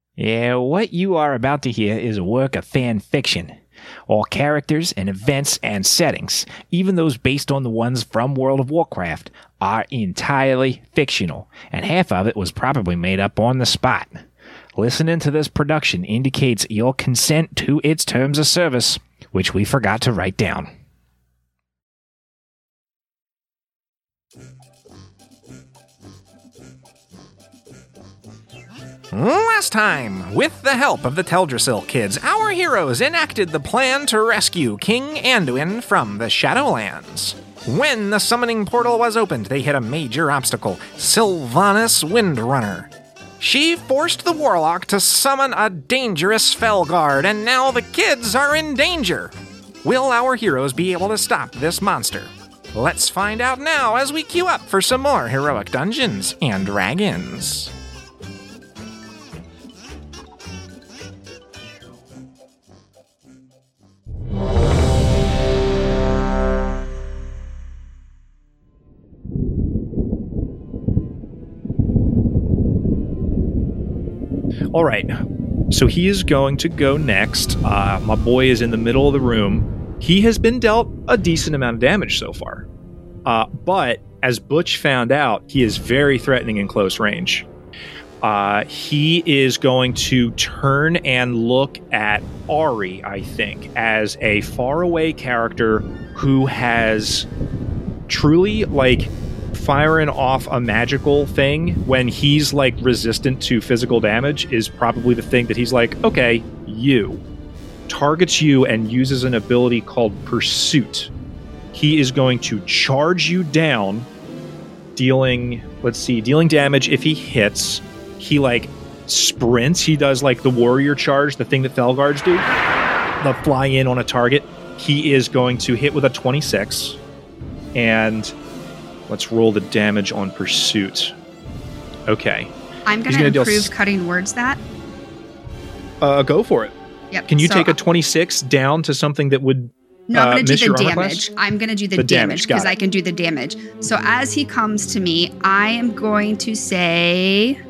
Yeah, what you are about to hear is a work of fan fiction. All characters and events and settings, even those based on the ones from World of Warcraft, are entirely fictional, and half of it was probably made up on the spot. Listening to this production indicates your consent to its terms of service, which we forgot to write down. Last time, with the help of the Teldrassil kids, our heroes enacted the plan to rescue King Anduin from the Shadowlands. When the summoning portal was opened, they hit a major obstacle, Sylvanas Windrunner. She forced the warlock to summon a dangerous Felguard, and now the kids are in danger. Will our heroes be able to stop this monster? Let's find out now as we queue up for some more heroic Dungeons and Dragons. All right, so he is going to go next. My boy is in the middle of the room. He has been dealt a decent amount of damage so far. But as Butch found out, he is very threatening in close range. He is going to turn and look at Ari, I think, as a faraway character who has truly, firing off a magical thing when he's resistant to physical damage is probably the thing that he's okay, you. Targets you and uses an ability called Pursuit. He is going to charge you down, dealing damage if he hits. He sprints. He does the warrior charge, the thing that Felguards do. They'll fly in on a target. He is going to hit with a 26. And let's roll the damage on Pursuit. Okay. I'm going to improve cutting words that. Go for it. Yep. Can you take a 26 down to something that would No, I'm going to miss do your the armor damage. class? I'm going to do the damage because I can do the damage. So as he comes to me, I am going to say,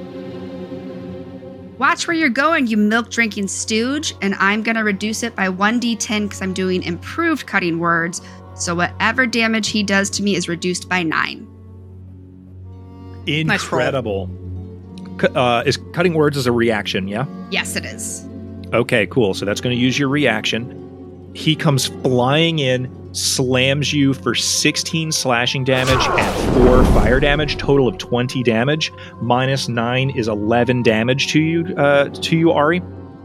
watch where you're going, you milk-drinking stooge, and I'm going to reduce it by 1d10 because I'm doing improved cutting words. So whatever damage he does to me is reduced by 9. Incredible. Is cutting words as a reaction, yeah? Yes, it is. Okay, cool. So that's going to use your reaction. He comes flying in, slams you for 16 slashing damage and 4 fire damage, total of 20 damage. Minus 9 is 11 damage to you, Ari.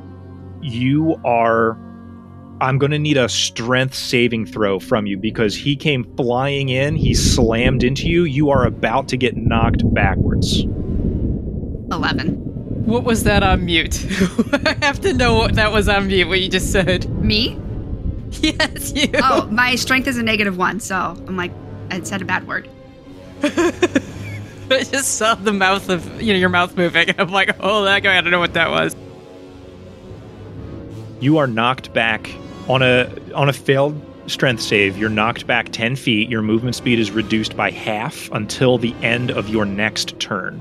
I'm going to need a strength saving throw from you because he came flying in, he slammed into you. You are about to get knocked backwards. 11. What was that on mute? I have to know what that was on mute, what you just said. Me? Yes, you. Oh, my strength is a -1, so I'm I said a bad word. I just saw the mouth of, your mouth moving. I'm oh, that guy, I don't know what that was. You are knocked back on a failed strength save. You're knocked back 10 feet. Your movement speed is reduced by half until the end of your next turn.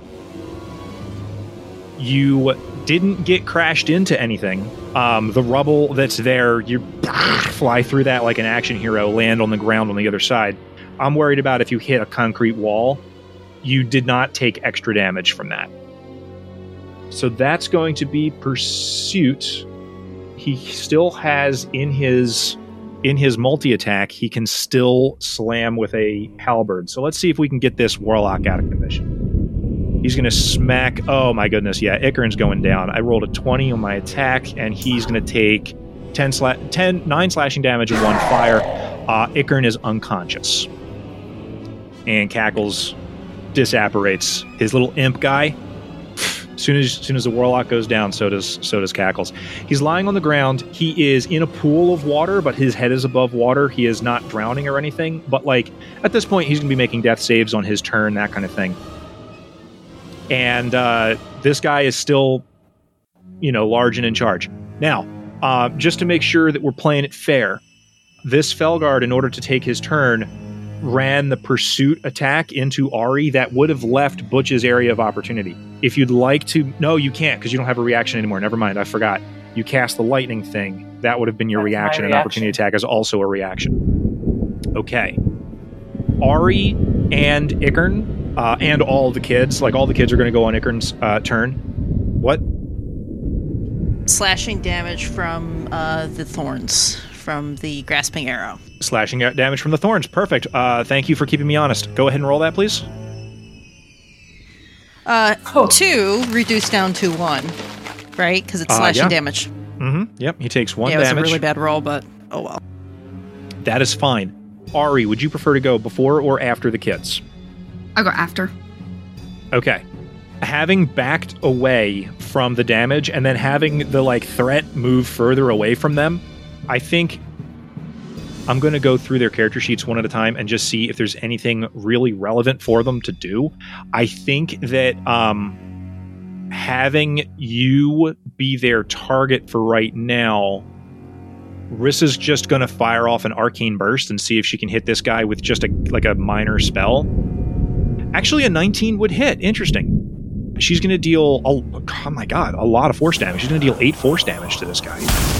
You didn't get crashed into anything. The rubble that's there, you fly through that like an action hero, land on the ground on the other side. I'm worried about if you hit a concrete wall. You did not take extra damage from that. So that's going to be Pursuit. He still has in his multi-attack, he can still slam with a halberd. So let's see if we can get this warlock out of commission. He's going to smack. Oh my goodness, yeah, Ikern's going down. I rolled a 20 on my attack, and he's going to take 9 slashing damage and 1 fire. Ikern is unconscious. And Cackles disapparates. His little imp guy, as soon as the warlock goes down, so does Cackles. He's lying on the ground. He is in a pool of water, but his head is above water. He is not drowning or anything. But at this point, he's going to be making death saves on his turn, that kind of thing. And this guy is still, large and in charge. Now, just to make sure that we're playing it fair, this Felguard, in order to take his turn, ran the pursuit attack into Ari, that would have left Butch's area of opportunity. If you'd like to... No, you can't, because you don't have a reaction anymore. Never mind, I forgot. You cast the lightning thing. That would have been your reaction, and opportunity attack is also a reaction. Okay. Ari and Ikern, and all the kids, like all the kids are going to go on Ikern's turn. What? Slashing damage from the thorns, from the grasping arrow. Slashing damage from the thorns. Perfect. Thank you for keeping me honest. Go ahead and roll that, please. 2 reduced down to 1, right? Because it's slashing damage. Mm-hmm. Yep, he takes 1 damage. Yeah, it was damage. a really bad roll, but oh well. That is fine. Ari, would you prefer to go before or after the kids? I'll go after. Okay. Having backed away from the damage and then having the threat move further away from them, I think I'm going to go through their character sheets one at a time and just see if there's anything really relevant for them to do. I think that having you be their target for right now, Rissa's just going to fire off an arcane burst and see if she can hit this guy with just a minor spell. Actually, a 19 would hit. Interesting. She's going to deal, a lot of force damage. She's going to deal 8 force damage to this guy.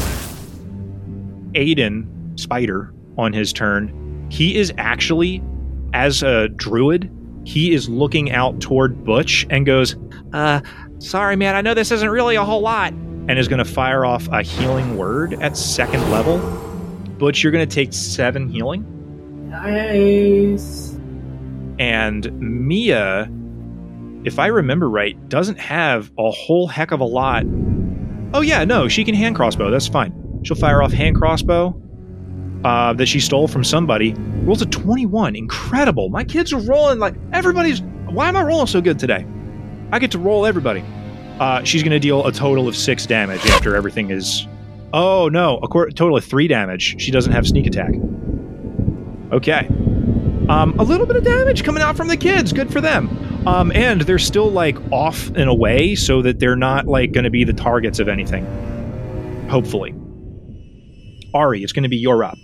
Aiden, Spider, on his turn, he is actually, as a druid, he is looking out toward Butch and goes, sorry, man, I know this isn't really a whole lot, and is going to fire off a healing word at 2nd level. Butch, you're going to take 7 healing. Nice. And Mia, if I remember right, doesn't have a whole heck of a lot. Oh yeah, no, she can hand crossbow. That's fine. She'll fire off hand crossbow that she stole from somebody. Rolls a 21. Incredible. My kids are rolling like everybody's... Why am I rolling so good today? I get to roll everybody. She's going to deal a total of 6 damage after everything is... Oh no, a total of 3 damage. She doesn't have sneak attack. Okay. A little bit of damage coming out from the kids. Good for them. And they're still off and away so that they're not going to be the targets of anything. Hopefully. Ari, it's going to be your up.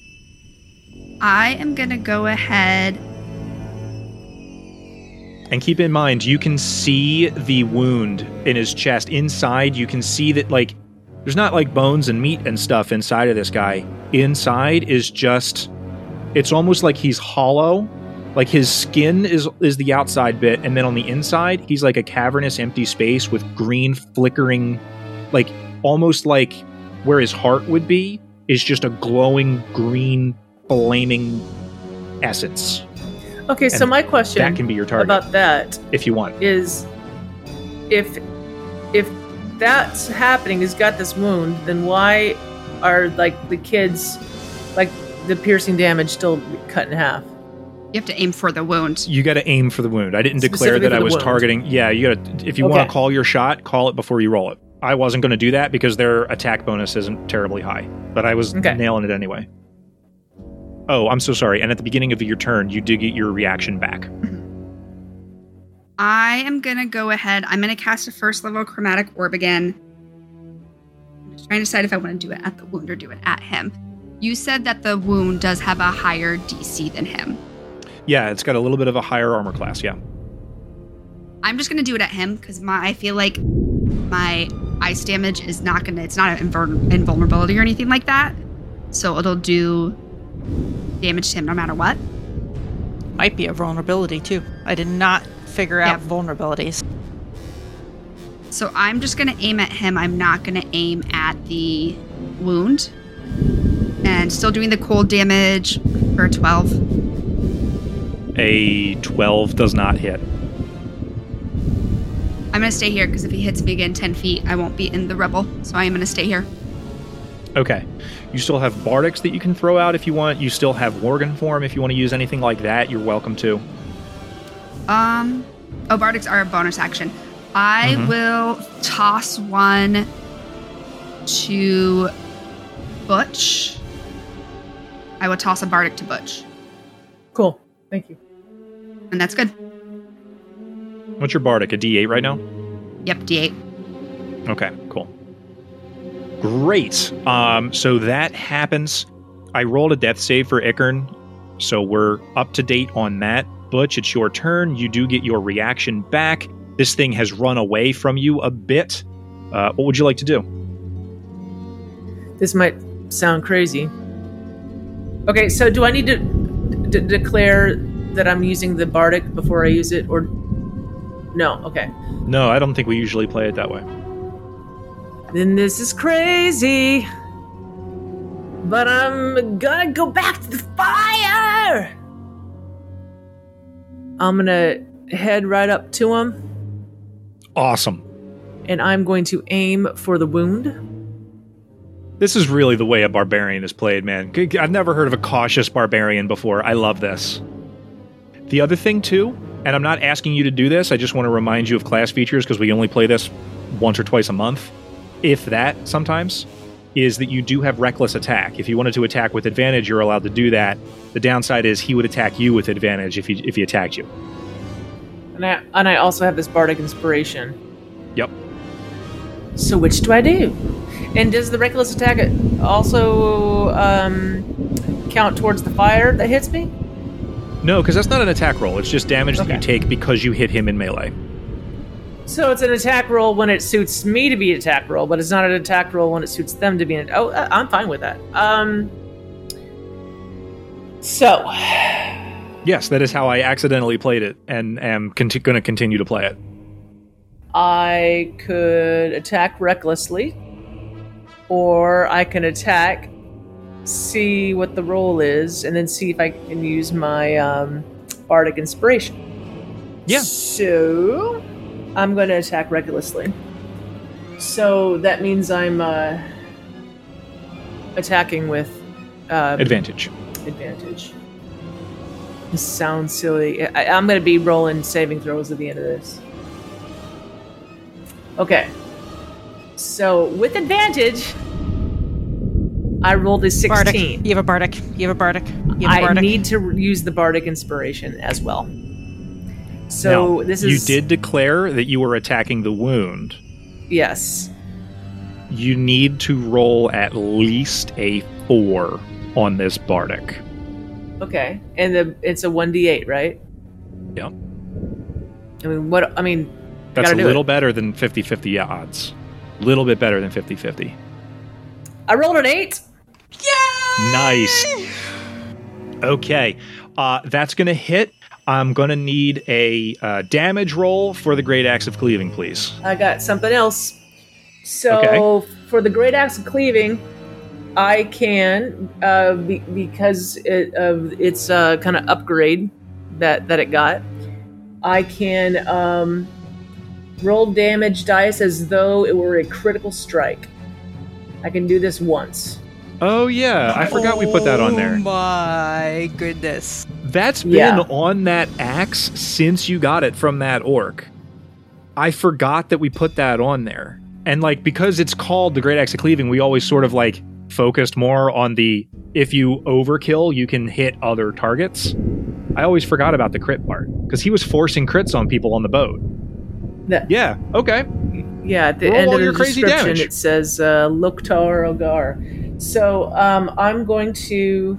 I am going to go ahead. And keep in mind, you can see the wound in his chest. Inside, you can see that there's not bones and meat and stuff inside of this guy. Inside is just... It's almost like he's hollow. His skin is the outside bit, and then on the inside, he's like a cavernous, empty space with green flickering, almost like where his heart would be, is just a glowing green, flaming essence. Okay, so my question that can be your target about that, if you want, is if that's happening, he's got this wound, then why are the kids the piercing damage still cut in half? You have to aim for the wound. You got to aim for the wound. I didn't declare that I was targeting. Yeah, you got to. If you want to call your shot, call it before you roll it. I wasn't going to do that because their attack bonus isn't terribly high, but I was nailing it anyway. Oh, I'm so sorry. And at the beginning of your turn, you did get your reaction back. I am going to go ahead. I'm going to cast a 1st level chromatic orb again. I'm just trying to decide if I want to do it at the wound or do it at him. You said that the wound does have a higher DC than him. Yeah, it's got a little bit of a higher armor class, yeah. I'm just going to do it at him because I feel like my ice damage is not going to... It's not an invulnerability or anything like that. So it'll do damage to him no matter what. Might be a vulnerability, too. I did not figure out vulnerabilities. So I'm just going to aim at him. I'm not going to aim at the wound. And still doing the cold damage for 12. A 12 does not hit. I'm going to stay here because if he hits me again 10 feet, I won't be in the rubble. So I am going to stay here. Okay. You still have Bardics that you can throw out if you want. You still have Worgen form if you want to use anything like that. You're welcome to. Bardics are a bonus action. I will toss one to Butch. I will toss a Bardic to Butch. Cool. Thank you. And that's good. What's your Bardic? A D8 right now? Yep, D8. Okay, cool. Great. So that happens. I rolled a death save for Ikern. So we're up to date on that. Butch, it's your turn. You do get your reaction back. This thing has run away from you a bit. What would you like to do? This might sound crazy. Okay, so do I need to declare that I'm using the Bardic before I use it, or no? Okay. No, I don't think we usually play it that way. Then this is crazy. But I'm gonna go back to the fire! I'm gonna head right up to him. Awesome. And I'm going to aim for the wound. This is really the way a barbarian is played, man. I've never heard of a cautious barbarian before. I love this. The other thing, too, and I'm not asking you to do this, I just want to remind you of class features because we only play this once or twice a month, if that sometimes, is that you do have reckless attack. If you wanted to attack with advantage, you're allowed to do that. The downside is he would attack you with advantage if he attacked you. And I also have this Bardic Inspiration. Yep. So which do I do? And does the reckless attack also count towards the fire that hits me? No, because that's not an attack roll. It's just damage that you take because you hit him in melee. So it's an attack roll when it suits me to be an attack roll, but it's not an attack roll when it suits them to be an... Oh, I'm fine with that. So... Yes, that is how I accidentally played it, and am going to continue to play it. I could attack recklessly, or I can attack, see what the roll is, and then see if I can use my Bardic Inspiration. Yeah. So, I'm going to attack recklessly. So, that means I'm attacking with... advantage. Advantage. This sounds silly. I'm going to be rolling saving throws at the end of this. Okay. So, with advantage, I rolled a 16. Bardic. You have a Bardic. You have a Bardic. You have a Bardic. I need to use the Bardic Inspiration as well. So, now, this is... You did declare that you were attacking the wound. Yes. You need to roll at least a 4 on this Bardic. Okay. And it's a 1d8, right? Yeah. I mean, that's a little better than 50-50 odds. A little bit better than 50-50. I rolled an 8. Yeah! Nice. Okay. That's going to hit. I'm going to need a damage roll for the Great Axe of Cleaving, please. I got something else. So, for the Great Axe of Cleaving, I can, because its kind of upgrade that it got, I can roll damage dice as though it were a critical strike. I can do this once. Oh, yeah. I forgot we put that on there. Oh, my goodness. That's been on that axe since you got it from that orc. I forgot that we put that on there. And, because it's called the Great Axe of Cleaving, we always sort of, focused more on the if you overkill, you can hit other targets. I always forgot about the crit part, because he was forcing crits on people on the boat. Yeah, okay. Yeah, at the Roll end all of the your crazy description, damage. it says Loktar Ogar. So, I'm going to...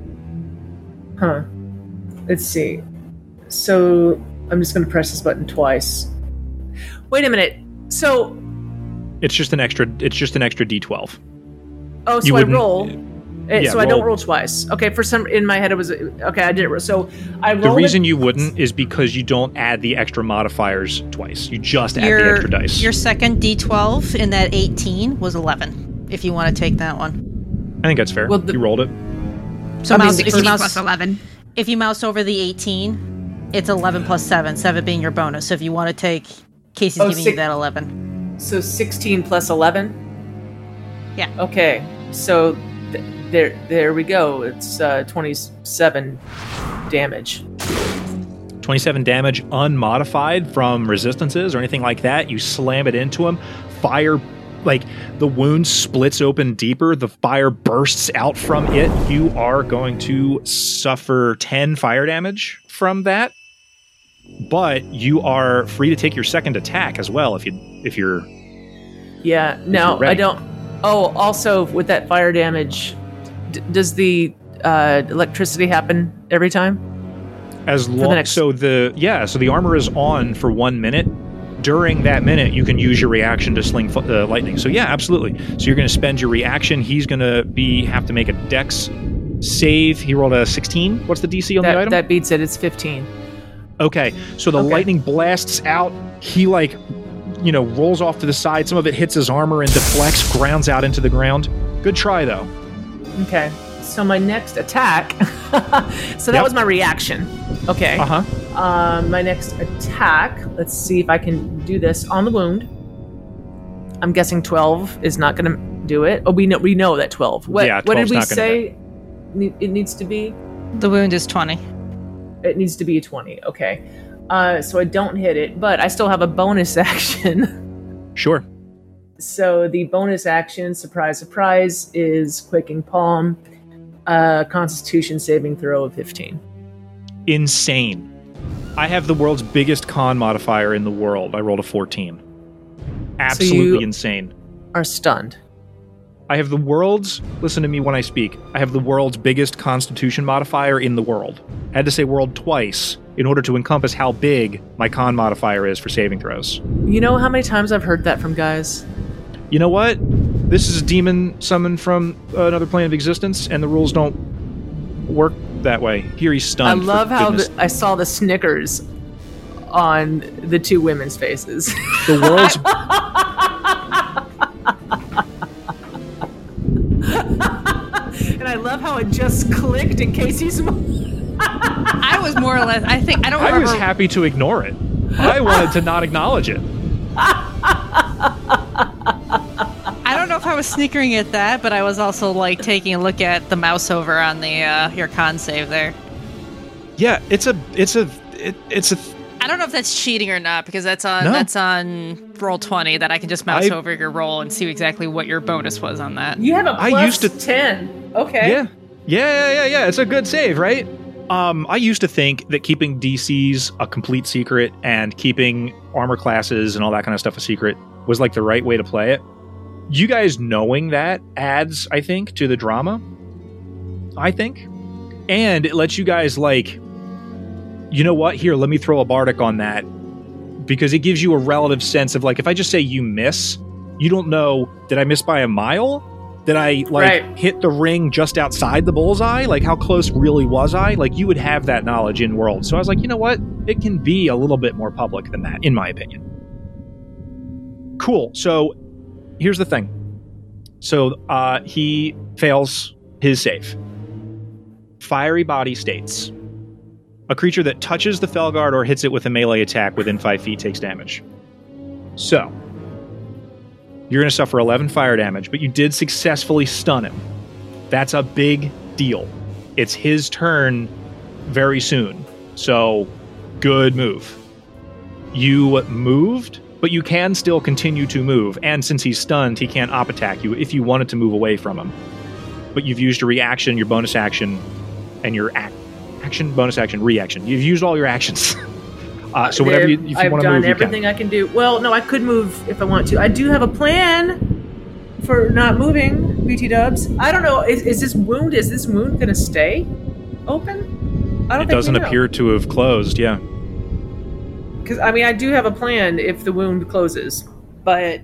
Let's see. So, I'm just going to press this button twice. Wait a minute. So... It's just an extra D12. Oh, so I roll. Yeah, so I don't roll twice. Okay, for some in my head it was okay. I did it. So I rolled. The reason you wouldn't is because you don't add the extra modifiers twice. You just add the extra dice. Your second D12 in that 18 was 11. If you want to take that one, I think that's fair. Well, you rolled it. So if you mouse plus 11. If you mouse over the 18, it's 11 plus 7. 7 being your bonus. So if you want to take, Casey's giving you that 11. So 16 plus 11. Yeah. Okay. So there we go. It's 27 damage. 27 damage unmodified from resistances or anything like that. You slam it into him. Fire, the wound splits open deeper. The fire bursts out from it. You are going to suffer 10 fire damage from that. But you are free to take your second attack as well if you're. Yeah. No, I don't. Oh, also with that fire damage, does the electricity happen every time? As long so the armor is on for 1 minute. During that minute, you can use your reaction to sling lightning. So yeah, absolutely. So you're going to spend your reaction. He's going to have to make a dex save. He rolled a 16. What's the DC on the item? That beats it. It's 15. Okay. So the lightning blasts out. He rolls off to the side. Some of it hits his armor and deflects, grounds out into the ground. Good try though. Okay. So my next attack. So that was my reaction. Okay. My next attack. Let's see if I can do this on the wound. I'm guessing 12 is not going to do it. Oh, we know that 12. What did we say? It needs to be. The wound is 20. It needs to be a 20. Okay. So I don't hit it, but I still have a bonus action. Sure. So the bonus action, surprise, surprise, is Quaking Palm. Constitution saving throw of 15. Insane. I have the world's biggest con modifier in the world. I rolled a 14. Absolutely insane. Are stunned. I have the world's, listen to me when I speak, I have the world's biggest constitution modifier in the world. I had to say world twice in order to encompass how big my con modifier is for saving throws. You know how many times I've heard that from guys? You know what? This is a demon summoned from another plane of existence, and the rules don't work that way. Here he's stunned. I love how I saw the snickers on the two women's faces. The world's... And I love how it just clicked in Casey's... I was more or less... I remember... I was happy to ignore it. I wanted to not acknowledge it. I don't know if I was snickering at that, but I was also taking a look at the mouse over on the your con save there. Yeah, it's a. I don't know if that's cheating or not because that's on roll 20 that I can just mouse over your roll and see exactly what your bonus was on that. You have a plus 10. Okay. Yeah. It's a good save, right? I used to think that keeping DCs a complete secret and keeping armor classes and all that kind of stuff a secret was the right way to play it. You guys knowing that adds, I think, to the drama. I think. And it lets you guys you know what? Here, let me throw a bardic on that. Because it gives you a relative sense of if I just say you miss, you don't know, did I miss by a mile? Did I hit the ring just outside the bullseye? How close really was I? You would have that knowledge in world. So I was you know what? It can be a little bit more public than that, in my opinion. Cool. So here's the thing. So he fails his save. Fiery Body states, a creature that touches the Felguard or hits it with a melee attack within 5 feet takes damage. So you're going to suffer 11 fire damage, but you did successfully stun him. That's a big deal. It's his turn very soon. So, good move. You moved, but you can still continue to move. And since he's stunned, he can't op attack you if you wanted to move away from him. But you've used your reaction, your bonus action, and your action, bonus action, reaction. You've used all your actions. So whatever if you want to move, I've done everything I can do. Well, no, I could move if I want to. I do have a plan for not moving, BT Dubs. I don't know. Is this wound going to stay open? I don't think it doesn't appear to have closed. Yeah. Because I do have a plan if the wound closes, but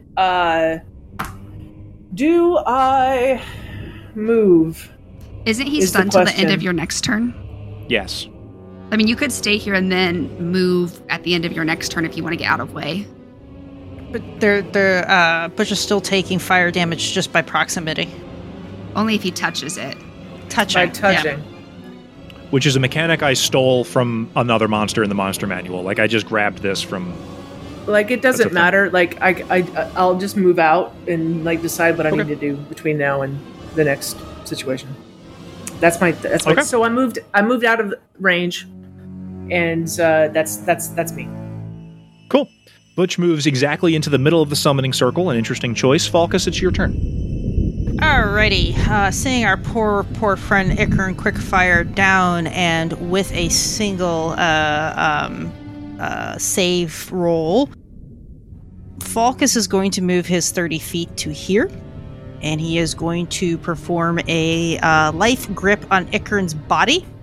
do I move? Isn't he stunned till the end of your next turn? Yes. You could stay here and then move at the end of your next turn if you want to get out of way. But Butch is still taking fire damage just by proximity. Only if he touches it. By touching. Yeah. Which is a mechanic I stole from another monster in the monster manual. I just grabbed this from... it doesn't matter. I'll just move out and decide what I need to do between now and the next situation. That's my so I moved out of range, and that's me. Cool. Butch moves exactly into the middle of the summoning circle. An interesting choice. Falcus, it's your turn. Alrighty. Seeing our poor friend Icarin quickfire down and with a single save roll, Falcus is going to move his 30 feet to here. And he is going to perform a life grip on Icarin's body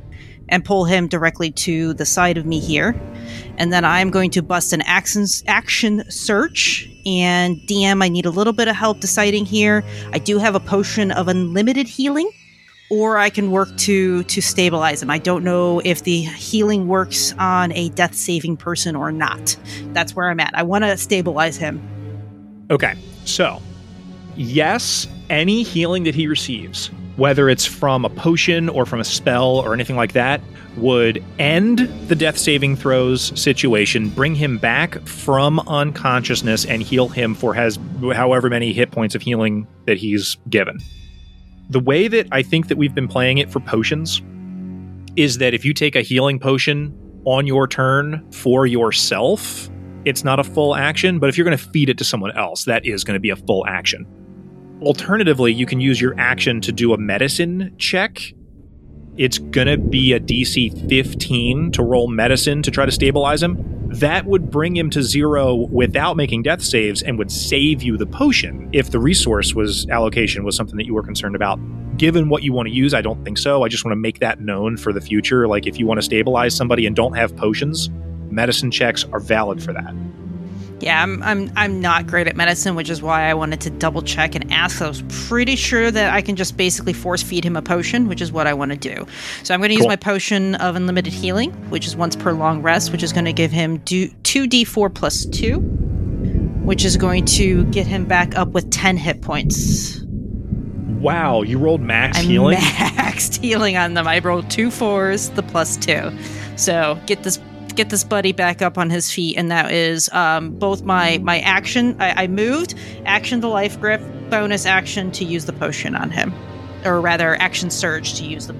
and pull him directly to the side of me here. And then I'm going to bust an action search. And DM, I need a little bit of help deciding here. I do have a potion of unlimited healing, or I can work to stabilize him. I don't know if the healing works on a death-saving person or not. That's where I'm at. I want to stabilize him. Okay, so yes, any healing that he receives, whether it's from a potion or from a spell or anything like that, would end the death saving throws situation, bring him back from unconsciousness, and heal him for however many hit points of healing that he's given. The way that I think that we've been playing it for potions is that if you take a healing potion on your turn for yourself, it's not a full action, but if you're going to feed it to someone else, that is going to be a full action. Alternatively, you can use your action to do a medicine check. It's going to be a DC 15 to roll medicine to try to stabilize him. That would bring him to 0 without making death saves and would save you the potion if the resource allocation was something that you were concerned about. Given what you want to use, I don't think so. I just want to make that known for the future. Like, if you want to stabilize somebody and don't have potions, medicine checks are valid for that. Yeah, I'm not great at medicine, which is why I wanted to double check and ask. I was pretty sure that I can just basically force feed him a potion, which is what I want to do. So I'm going to use my potion of unlimited healing, which is once per long rest, which is going to give him 2d4 plus 2, which is going to get him back up with 10 hit points. Wow, you rolled max healing? Maxed healing on them. I rolled 2 4s, the plus 2. So get this buddy back up on his feet, and that is both my action. I moved, action to life grip, bonus action to use the potion on him, or rather action surge to use the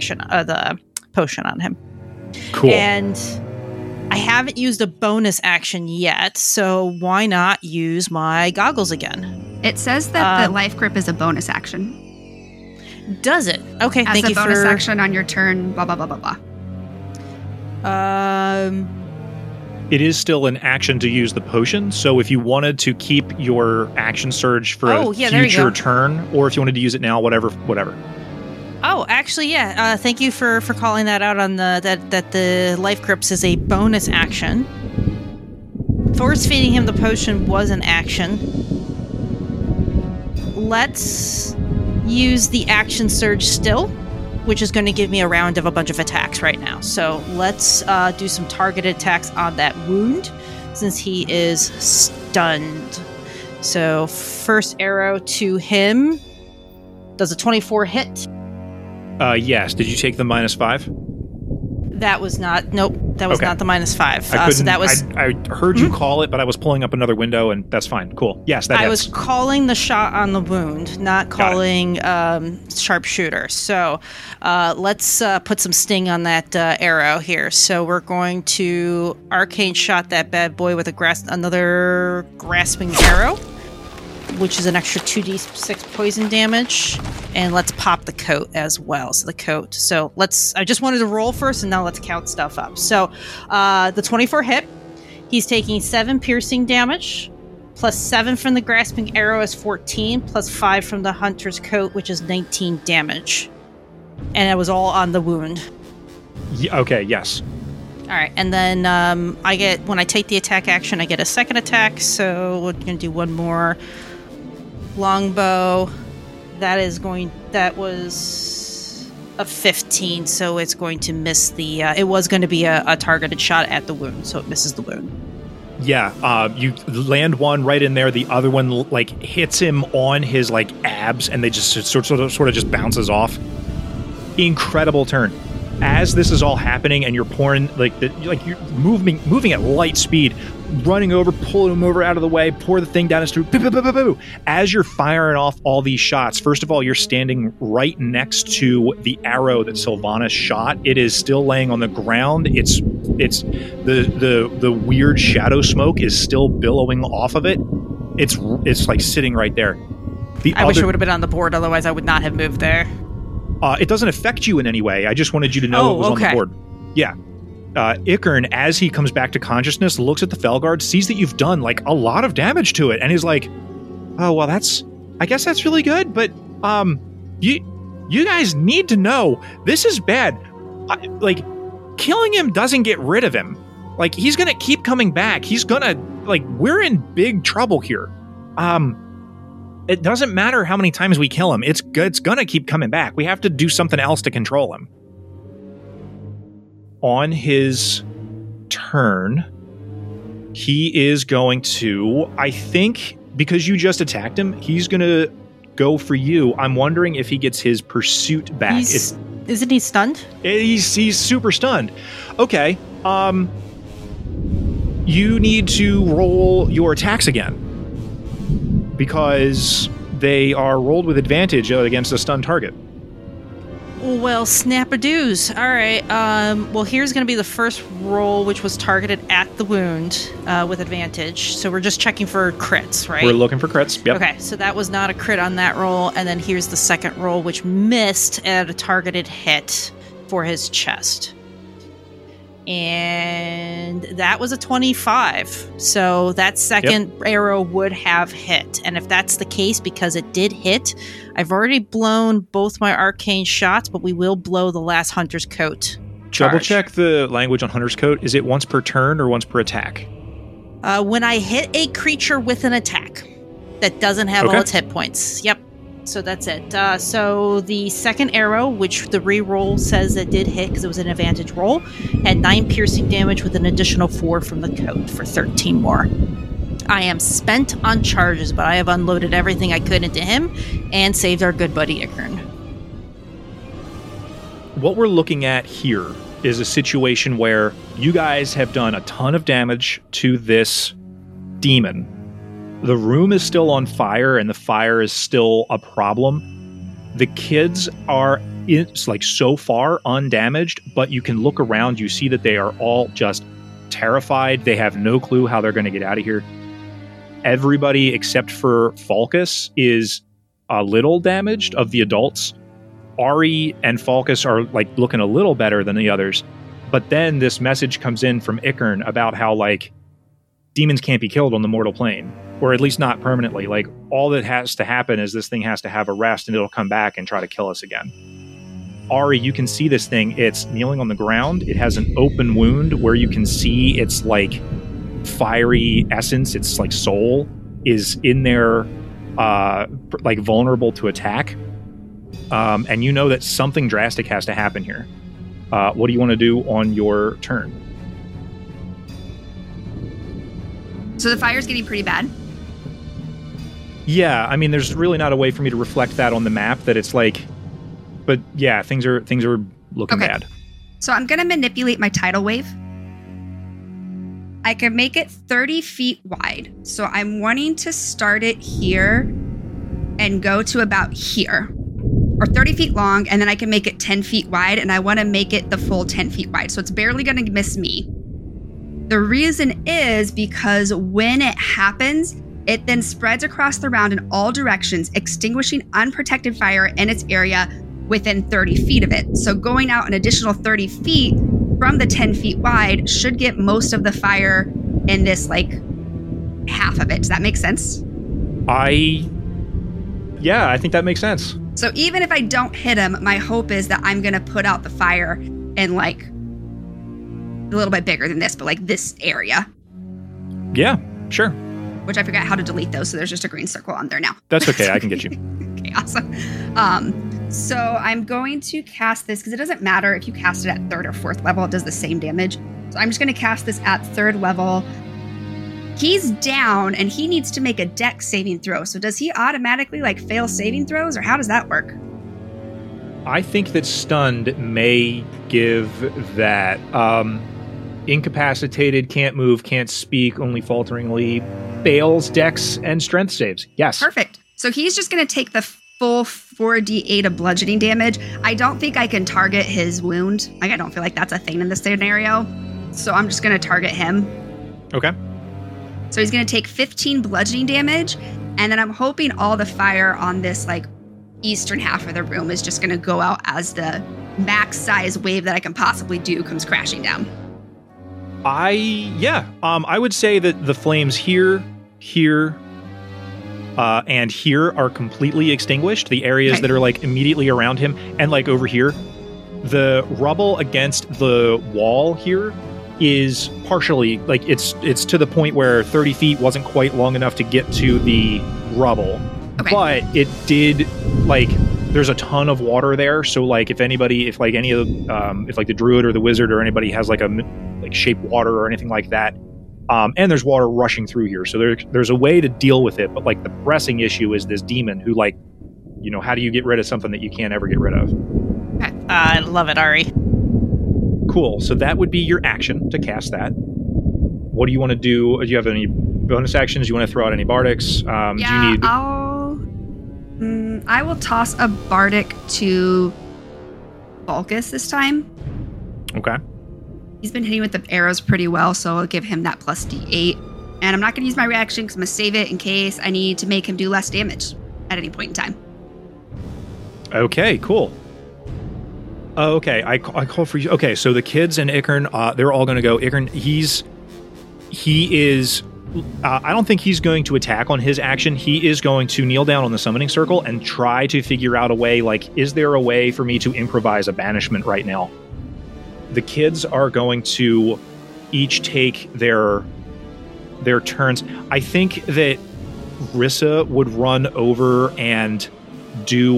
potion on him. Cool. And I haven't used a bonus action yet, so why not use my goggles again? It says that the life grip is a bonus action. Does it? Okay, as thank you for... As a bonus action on your turn, blah, blah, blah, blah, blah. It is still an action to use the potion, so if you wanted to keep your action surge for a future turn, or if you wanted to use it now, whatever. Oh, actually, yeah. Thank you for calling that out on that the life grips is a bonus action. Force feeding him the potion was an action. Let's use the action surge still, which is going to give me a round of a bunch of attacks right now. So let's do some targeted attacks on that wound, since he is stunned. So first arrow to him. Does a 24 hit? Yes. Did you take the -5? That was not. Nope. That was not the -5. So that was. I heard you call it, but I was pulling up another window, and that's fine. Cool. Yes, that hits. I was calling the shot on the wound, not calling sharpshooter. So let's put some sting on that arrow here. So we're going to arcane shot that bad boy with another grasping arrow, which is an extra 2d6 poison damage. And let's pop the coat as well. So the coat. So I just wanted to roll first, and now let's count stuff up. So the 24 hit, he's taking 7 piercing damage, plus 7 from the grasping arrow is 14, plus 5 from the hunter's coat, which is 19 damage. And it was all on the wound. Yeah, okay, yes. All right, and then when I take the attack action, I get a second attack. So we're going to do one more. Longbow. That was a 15, so it's going to miss the, it was going to be a targeted shot at the wound, so it misses the wound. Yeah, you land one right in there, the other one, hits him on his, abs, and they just sort of just bounces off. Incredible turn. As this is all happening, and you're pouring, you're moving at light speed, running over, pulling him over out of the way, pour the thing down his throat. As you're firing off all these shots, first of all, you're standing right next to the arrow that Sylvanas shot. It is still laying on the ground. It's the weird shadow smoke is still billowing off of it. It's sitting right there. I wish it would have been on the board, otherwise I would not have moved there. It doesn't affect you in any way. I just wanted you to know it was on the board. Yeah. Ikern, as he comes back to consciousness, looks at the Felguard, sees that you've done a lot of damage to it, and he's like, "Oh well, I guess that's really good, but you guys need to know this is bad. killing him doesn't get rid of him. Like, he's gonna keep coming back. He's gonna, we're in big trouble here. It doesn't matter how many times we kill him. It's gonna keep coming back. We have to do something else to control him. On his turn, he is going to, I think, because you just attacked him, he's gonna go for you. I'm wondering if he gets his pursuit back. Isn't he stunned? He's super stunned. Okay. You need to roll your attacks again, because they are rolled with advantage against a stunned target. Well, snap-a-doos. All right. Well, here's going to be the first roll, which was targeted at the wound with advantage. So we're just checking for crits, right? We're looking for crits. Yep. Okay, so that was not a crit on that roll. And then here's the second roll, which missed at a targeted hit for his chest. And that was a 25. So that second arrow would have hit. And if that's the case, because it did hit, I've already blown both my arcane shots, but we will blow the last Hunter's Coat charge. Double check the language on Hunter's Coat. Is it once per turn or once per attack? When I hit a creature with an attack that doesn't have all its hit points. Yep. So that's it. So the second arrow, which the re-roll says it did hit because it was an advantage roll, had 9 piercing damage with an additional 4 from the coat for 13 more. I am spent on charges, but I have unloaded everything I could into him and saved our good buddy Ikern. What we're looking at here is a situation where you guys have done a ton of damage to this demon. The room is still on fire, and the fire is still a problem. The kids are so far undamaged, but you can look around. You see that they are all just terrified. They have no clue how they're going to get out of here. Everybody except for Falcus is a little damaged of the adults. Ari and Falcus are looking a little better than the others. But then this message comes in from Ikern about how demons can't be killed on the mortal plane. Or at least not permanently. All that has to happen is this thing has to have a rest and it'll come back and try to kill us again. Ari, you can see this thing. It's kneeling on the ground. It has an open wound where you can see its fiery essence, its soul is in there, vulnerable to attack. And you know that something drastic has to happen here. What do you want to do on your turn? So the fire's getting pretty bad. Yeah, I mean, there's really not a way for me to reflect that on the map. That it's but yeah, things are looking bad. So I'm gonna manipulate my tidal wave. I can make it 30 feet wide. So I'm wanting to start it here and go to about here, or 30 feet long, and then I can make it 10 feet wide, and I want to make it the full 10 feet wide. So it's barely gonna miss me. The reason is because when it happens, it then spreads across the round in all directions, extinguishing unprotected fire in its area within 30 feet of it. So going out an additional 30 feet from the 10 feet wide should get most of the fire in this half of it. Does that make sense? I think that makes sense. So even if I don't hit him, my hope is that I'm going to put out the fire in a little bit bigger than this, but this area. Yeah, sure. Which I forgot how to delete those, so there's just a green circle on there now. That's okay, I can get you. Okay, awesome. So I'm going to cast this, because it doesn't matter if you cast it at 3rd or 4th level, it does the same damage. So I'm just going to cast this at 3rd level. He's down, and he needs to make a dex saving throw. So does he automatically fail saving throws, or how does that work? I think that stunned may give that. Incapacitated, can't move, can't speak, only falteringly, fails dex and strength saves. Yes. Perfect. So he's just going to take the full 4d8 of bludgeoning damage. I don't think I can target his wound. I don't feel like that's a thing in this scenario. So I'm just going to target him. Okay. So he's going to take 15 bludgeoning damage. And then I'm hoping all the fire on this eastern half of the room is just going to go out as the max size wave that I can possibly do comes crashing down. I would say that the flames here, and here are completely extinguished. The areas that are immediately around him, and over here, the rubble against the wall here is partially, like, it's to the point where 30 feet wasn't quite long enough to get to the rubble. Okay. But it did, like, there's a ton of water there, so, like, if any of the, if, like, the druid or the wizard or anybody has, like, shape water or anything like that, and there's water rushing through here, so there's a way to deal with it, but, like, the pressing issue is this demon who, like, you know, how do you get rid of something that you can't ever get rid of? Okay. I love it, Ari. Cool, so that would be your action to cast that. What do you want to do? Do you have any bonus actions? Do you want to throw out any bardics? Do you need... I will toss a bardic to Vulcus this time. Okay. He's been hitting with the arrows pretty well, so I'll give him that plus D8. And I'm not going to use my reaction because I'm going to save it in case I need to make him do less damage at any point in time. Okay, cool. Okay, I call for you. Okay, so the kids and Ikern, they're all going to go. Ikern, he is... I don't think he's going to attack on his action. He is going to kneel down on the summoning circle and try to figure out a way, like, is there a way for me to improvise a banishment right now? The kids are going to each take their turns. I think that Rissa would run over and do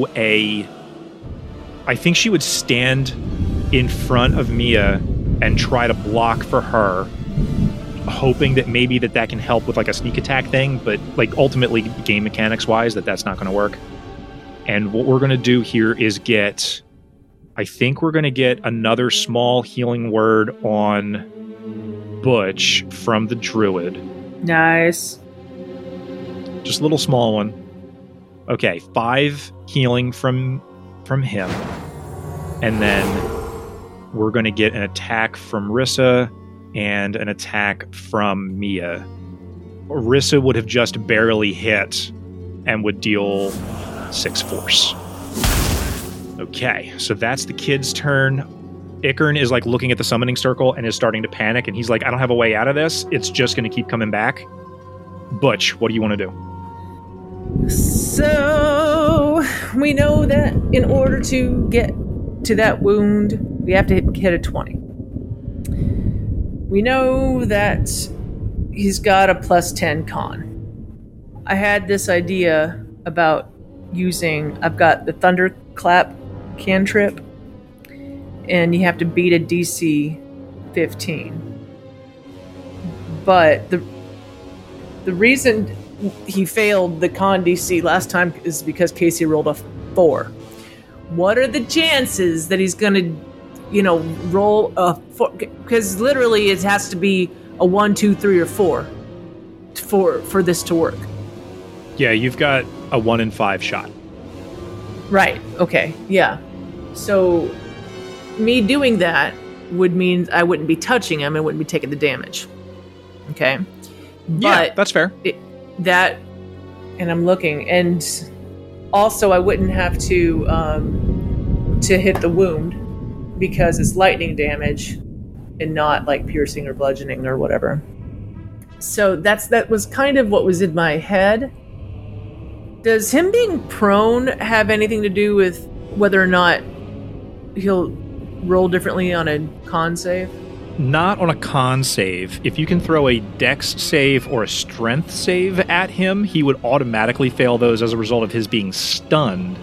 I think she would stand in front of Mia and try to block for her, hoping that maybe that can help with, like, a sneak attack thing, but, like, ultimately game mechanics wise that's not going to work. And what we're going to do here is I think we're going to get another small healing word on Butch from the druid. Nice. Just a little small one. Okay, 5 healing from him. And then we're going to get an attack from Rissa and an attack from Mia. Rissa would have just barely hit and would deal 6 force. Okay, so that's the kid's turn. Ikern is, like, looking at the summoning circle and is starting to panic, and he's like, I don't have a way out of this. It's just going to keep coming back. Butch, what do you want to do? So, we know that in order to get to that wound, we have to hit a 20. We know that he's got a plus 10 con. I had this idea about I've got the Thunderclap cantrip, and you have to beat a DC 15. But the reason he failed the con DC last time is because Casey rolled a 4. What are the chances that he's going to, roll a 4? Because literally it has to be a 1, 2, 3, or 4 for this to work. Yeah, you've got a 1 in 5 shot. Right. Okay. Yeah. So me doing that would mean I wouldn't be touching him and wouldn't be taking the damage. Okay. But yeah, that's fair. And I'm looking, and also I wouldn't have to hit the wound because it's lightning damage and not like piercing or bludgeoning or whatever. So that was kind of what was in my head. Does him being prone have anything to do with whether or not he'll roll differently on a con save? Not on a con save. If you can throw a dex save or a strength save at him, he would automatically fail those as a result of his being stunned.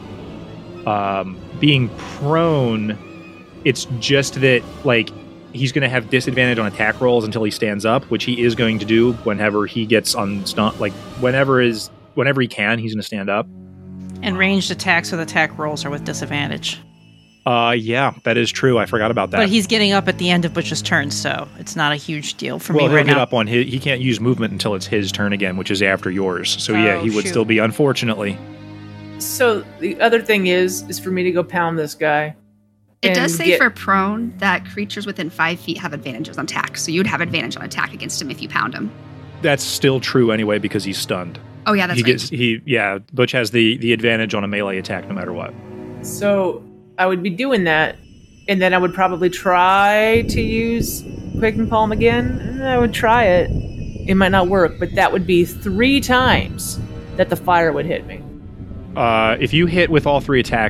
Being prone, it's just that, like, he's going to have disadvantage on attack rolls until he stands up, which he is going to do whenever he gets unstunned. Like, whenever he can, he's going to stand up. And ranged attacks with attack rolls are with disadvantage. Yeah, that is true. I forgot about that. But he's getting up at the end of Butch's turn, so it's not a huge deal for me right now. Well, he'll get up on he can't use movement until it's his turn again, which is after yours. So yeah, he would still be, unfortunately. So the other thing is for me to go pound this guy. It does say for prone that creatures within 5 feet have advantages on attack, so you'd have advantage on attack against him if you pound him. That's still true anyway because he's stunned. Oh yeah, that's right. Butch has the advantage on a melee attack no matter what. So I would be doing that, and then I would probably try to use Quaking Palm again. I would try it. It might not work, but that would be 3 times that the fire would hit me. If you hit with all 3 attacks,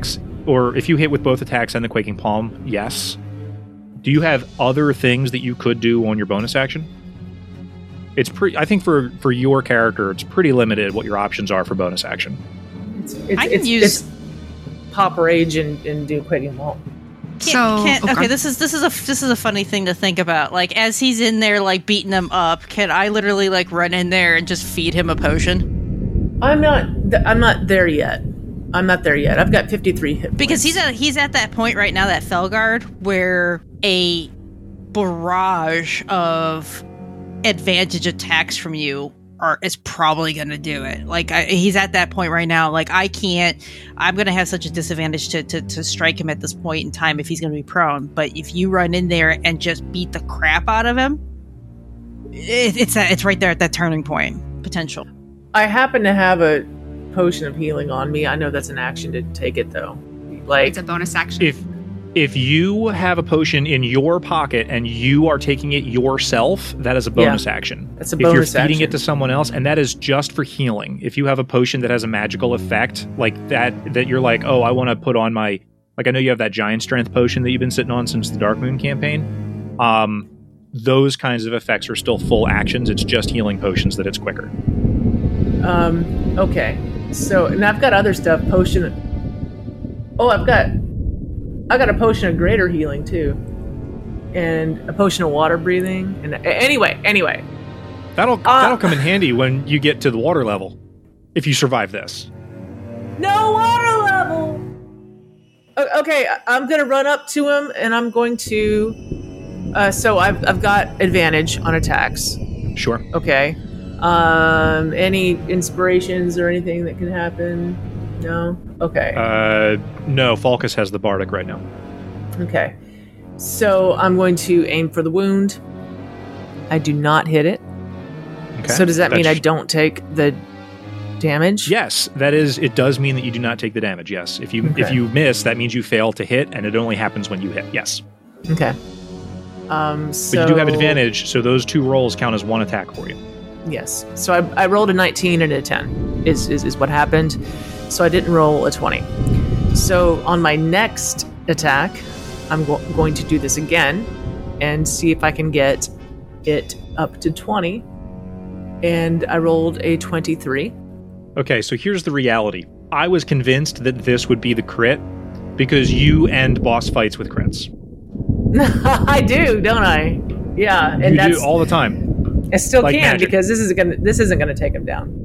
or if you hit with both attacks and the Quaking Palm, yes. Do you have other things that you could do on your bonus action? It's I think for your character, it's pretty limited what your options are for bonus action. It's Pop Rage and do Quaking Palm. Okay, this is a funny thing to think about. Like, as he's in there, like, beating him up, can I literally, like, run in there and just feed him a potion? I'm not there yet. I've got 53 hit points. Because he's at that point right now, that Felguard, where a barrage of advantage attacks from you is probably going to do it. Like, he's at that point right now. Like, I'm going to have such a disadvantage to strike him at this point in time if he's going to be prone. But if you run in there and just beat the crap out of him, it's right there at that turning point potential. I happen to have a potion of healing on me. I know that's an action to take it, though. Like, it's a bonus action. If you have a potion in your pocket and you are taking it yourself, that is a bonus action. That's a bonus action. If you're feeding action it to someone else, and that is just for healing. If you have a potion that has a magical effect, like that you're like, oh, I want to put on my... Like, I know you have that giant strength potion that you've been sitting on since the Dark Moon campaign. Those kinds of effects are still full actions. It's just healing potions that it's quicker. Okay. So, and I've got other stuff. Potion... Oh, I got a potion of greater healing too, and a potion of water breathing. And anyway, that'll come in handy when you get to the water level, if you survive this. No water level. Okay, I'm gonna run up to him, and I'm going to. So I've got advantage on attacks. Sure. Okay. Any inspirations or anything that can happen? No? Okay. No, Falcus has the Bardic right now. Okay. So I'm going to aim for the wound. I do not hit it. Okay. So does that mean I don't take the damage? Yes, it does mean that you do not take the damage, yes. If you miss, that means you fail to hit, and it only happens when you hit, yes. Okay. But you do have advantage, so those two rolls count as one attack for you. Yes. So I rolled a 19 and a 10 is what happened. So I didn't roll a 20. So on my next attack, I'm going to do this again and see if I can get it up to 20. And I rolled a 23. Okay, so here's the reality. I was convinced that this would be the crit because you end boss fights with crits. I do, don't I? Yeah, and you do all the time. I still like can magic. Because this isn't gonna take him down.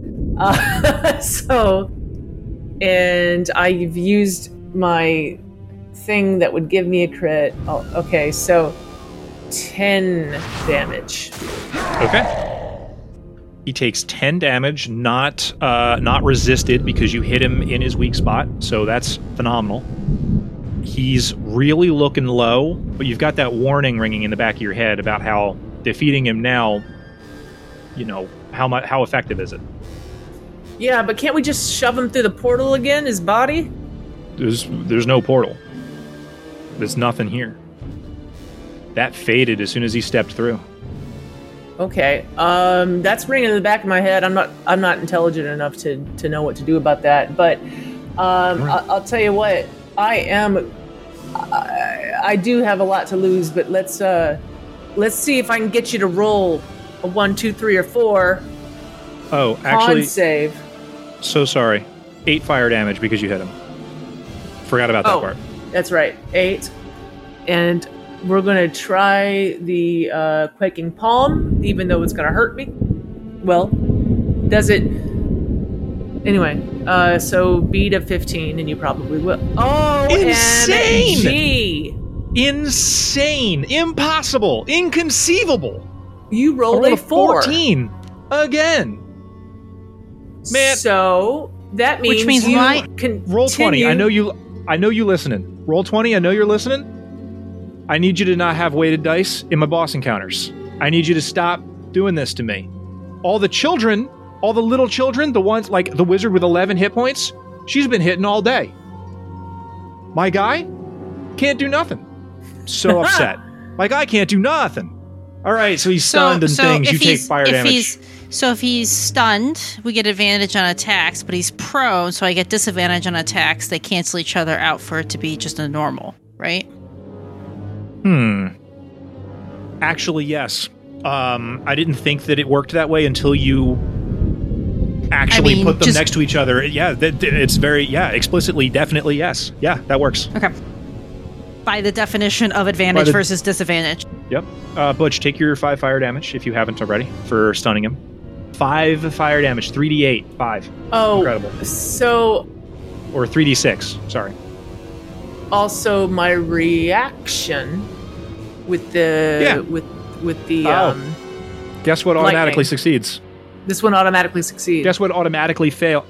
And I've used my thing that would give me a crit. Oh, okay, so 10 damage. Okay. He takes 10 damage, not resisted because you hit him in his weak spot, so that's phenomenal. He's really looking low, but you've got that warning ringing in the back of your head about how defeating him now, how effective is it? Yeah, but can't we just shove him through the portal again, his body? There's no portal. There's nothing here. That faded as soon as he stepped through. Okay. That's ringing in the back of my head. I'm not intelligent enough to know what to do about that. But right. I'll tell you what. I do have a lot to lose, but let's see if I can get you to roll a 1, 2, 3, or 4. Oh, actually, con save. So sorry. 8 fire damage because you hit him. Forgot about that part. That's right. 8. And we're going to try the Quaking Palm, even though it's going to hurt me. Well, does it... Anyway, so beat a 15, and you probably will. Oh, insane! Insane! Impossible! Inconceivable! You rolled a 4. 14 again. Man, so that means, which means you roll 20. I know you listening. Roll 20. I know you're listening. I need you to not have weighted dice in my boss encounters. I need you to stop doing this to me. All the little children, the ones like the wizard with 11 hit points, she's been hitting all day. My guy can't do nothing. So upset. My guy can't do nothing. All right, so he's stunned and things. You take fire damage. So if he's stunned, we get advantage on attacks, but he's prone, so I get disadvantage on attacks. They cancel each other out for it to be just a normal, right? Actually, yes. I didn't think that it worked that way until you actually put them next to each other. Yeah, it's very, explicitly, definitely yes. Yeah, that works. Okay. By the definition of advantage versus disadvantage. Yep. Butch, take your 5 fire damage if you haven't already for stunning him. 5 fire damage, 3d8, 5. Oh, incredible. So, or 3d6. Sorry. Also, my reaction with the with the guess what automatically succeeds? This one automatically succeeds. Guess what automatically fails?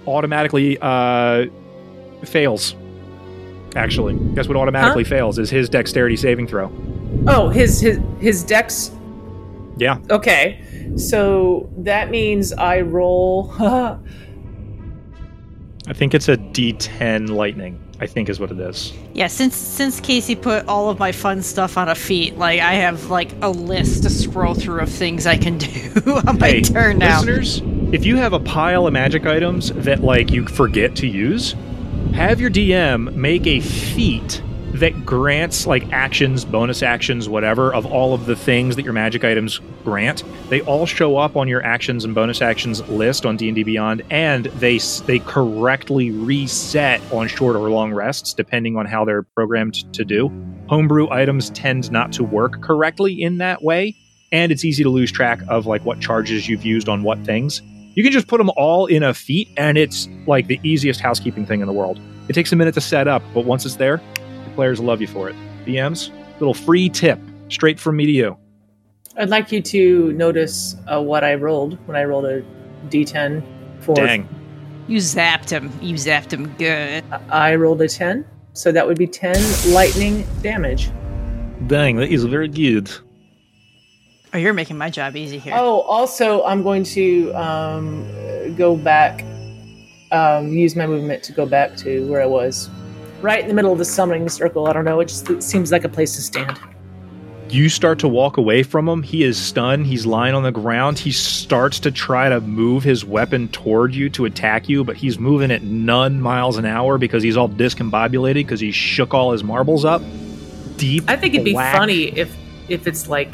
Actually, guess what automatically fails is his dexterity saving throw. Oh, his dex. Yeah. Okay, so that means I roll. I think it's a D10 lightning. I think is what it is. Yeah, since Casey put all of my fun stuff on a feat, like I have like a list to scroll through of things I can do on my turn now. Listeners, if you have a pile of magic items that like you forget to use, have your DM make a feat that grants like actions, bonus actions, whatever, of all of the things that your magic items grant. They all show up on your actions and bonus actions list on D&D Beyond, and they correctly reset on short or long rests, depending on how they're programmed to do. Homebrew items tend not to work correctly in that way, and it's easy to lose track of like what charges you've used on what things. You can just put them all in a feat, and it's like the easiest housekeeping thing in the world. It takes a minute to set up, but once it's there, players love you for it. DMs, little free tip straight from me to you. I'd like you to notice what I rolled when I rolled a D10 for. Dang. You zapped him. You zapped him good. I rolled a 10, so that would be 10 lightning damage. Dang, that is very good. Oh, you're making my job easy here. Oh, also, I'm going to go back, use my movement to go back to where I was. Right in the middle of the summoning circle. I don't know. It just seems like a place to stand. You start to walk away from him. He is stunned. He's lying on the ground. He starts to try to move his weapon toward you to attack you, but he's moving at none miles an hour because he's all discombobulated because he shook all his marbles up. Deep. I think it'd be funny if it's like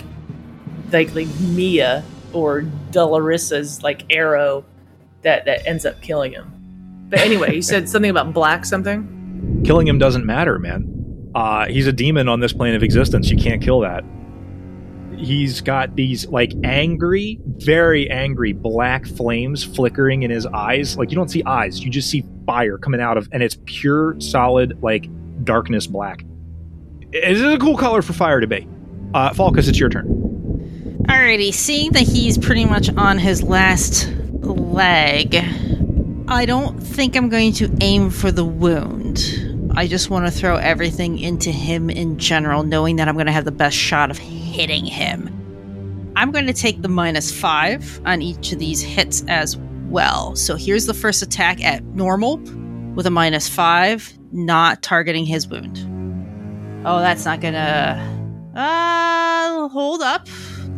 Mia or Dolorissa's like arrow that ends up killing him. But anyway, you said something about black something? Killing him doesn't matter, man. He's a demon on this plane of existence. You can't kill that. He's got these like angry, very angry black flames flickering in his eyes. Like you don't see eyes, you just see fire coming out of, and it's pure, solid, like darkness black. This is a cool color for fire to be. Falcus, it's your turn. Alrighty, seeing that he's pretty much on his last leg, I don't think I'm going to aim for the wound. I just want to throw everything into him in general, knowing that I'm going to have the best shot of hitting him. I'm going to take the -5 on each of these hits as well. So here's the first attack at normal with a -5, not targeting his wound. Oh, that's not going to... hold up.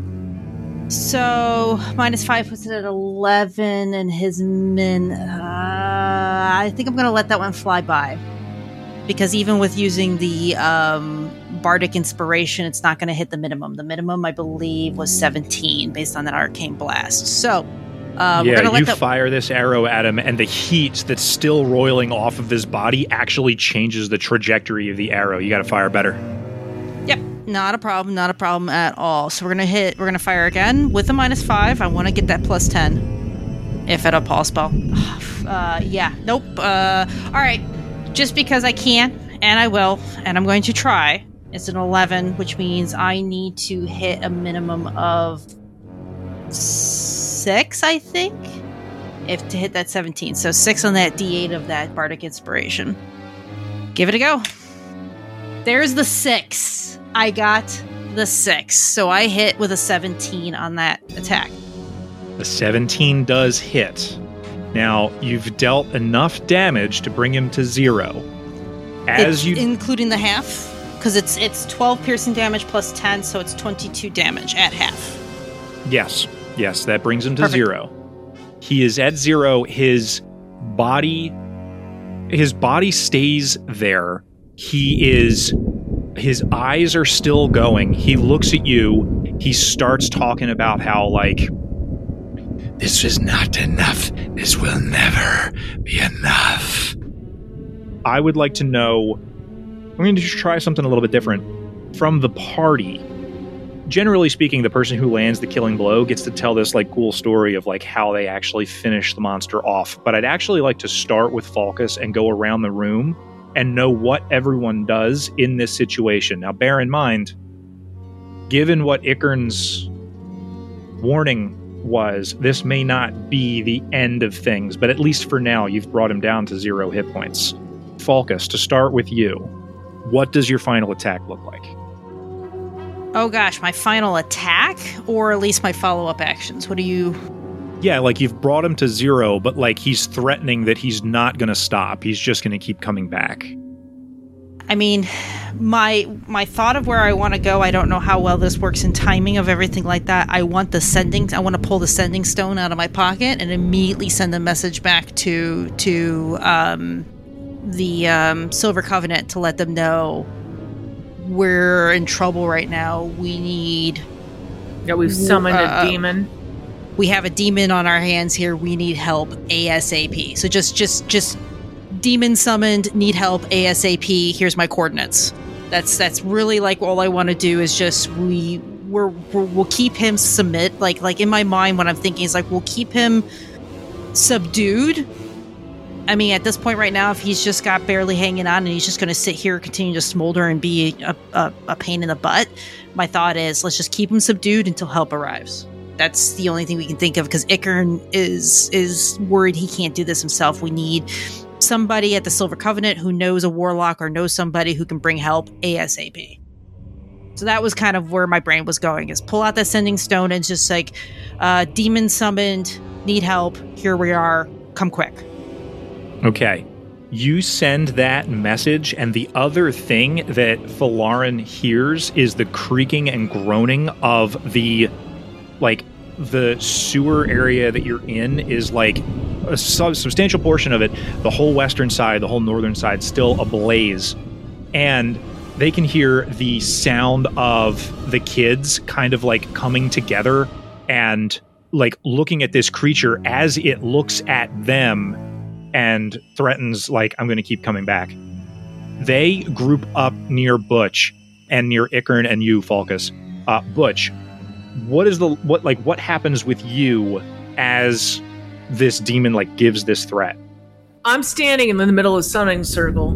So, -5 puts it at 11, and his min... I think I'm going to let that one fly by. Because even with using the Bardic Inspiration, it's not going to hit the minimum. The minimum, I believe, was 17, based on that Arcane Blast. So, we're going to let you fire this arrow at him, and the heat that's still roiling off of his body actually changes the trajectory of the arrow. You got to fire better. Yep. Not a problem at all. So we're gonna fire again with a -5. I want to get that +10. If at a Paul spell. Yeah, nope. Alright. Just because I can, and I will, and I'm going to try. It's an 11, which means I need to hit a minimum of 6, I think, if to hit that 17. So 6 on that D8 of that Bardic Inspiration. Give it a go. There's the 6. I got the 6. So I hit with a 17 on that attack. The 17 does hit. Now, you've dealt enough damage to bring him to 0. Including the half? Because it's 12 piercing damage plus 10, so it's 22 damage at half. Yes. Yes, that brings him to 0. He is at 0. His body stays there. His eyes are still going. He looks at you. He starts talking about how, like, this is not enough. This will never be enough. I would like to know, I'm going to just try something a little bit different. From the party, generally speaking, the person who lands the killing blow gets to tell this, like, cool story of, like, how they actually finish the monster off. But I'd actually like to start with Falcus and go around the room and know what everyone does in this situation. Now, bear in mind, given what Ikern's warning was, this may not be the end of things, but at least for now, you've brought him down to 0 hit points. Falcus, to start with you, what does your final attack look like? Oh gosh, my final attack? Or at least my follow-up actions? What do you... Yeah, like, you've brought him to 0, but, like, he's threatening that he's not going to stop. He's just going to keep coming back. I mean, my thought of where I want to go, I don't know how well this works in timing of everything like that. I want to pull the sending stone out of my pocket and immediately send a message back to the Silver Covenant to let them know we're in trouble right now. We've summoned a demon. We have a demon on our hands here. We need help ASAP. So just demon summoned, need help ASAP. Here's my coordinates. That's really, like, all I want to do is just we'll keep him submit. Like in my mind, what I'm thinking is, like, we'll keep him subdued. I mean, at this point right now, if he's just got barely hanging on and he's just going to sit here, continue to smolder and be a pain in the butt, my thought is, let's just keep him subdued until help arrives. That's the only thing we can think of, because Ikern is worried he can't do this himself. We need somebody at the Silver Covenant who knows a warlock or knows somebody who can bring help ASAP. So that was kind of where my brain was going, is pull out that sending stone and just, like, demon summoned, need help, here we are, come quick. Okay. You send that message, and the other thing that Falarin hears is the creaking and groaning of the sewer area that you're in is, like, a substantial portion of it, the whole western side, the whole northern side, still ablaze. And they can hear the sound of the kids kind of, like, coming together and, like, looking at this creature as it looks at them and threatens, like, I'm going to keep coming back. They group up near Butch and near Ikern and you, Falcus. Butch, what happens with you as this demon, like, gives this threat? I'm standing in the middle of the summoning circle,